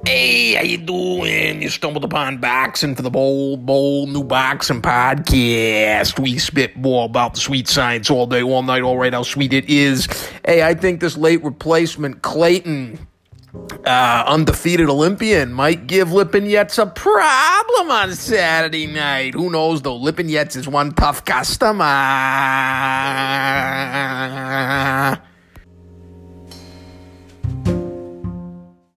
Hey, how you doing? You stumbled upon boxing for the bold new boxing podcast. We spitball about the sweet science all day, all night, all right, how sweet it is. Hey, I think this late replacement, Clayton, undefeated Olympian, might give Lipinets a problem on Saturday night. Who knows, though? Lipinets is one tough customer.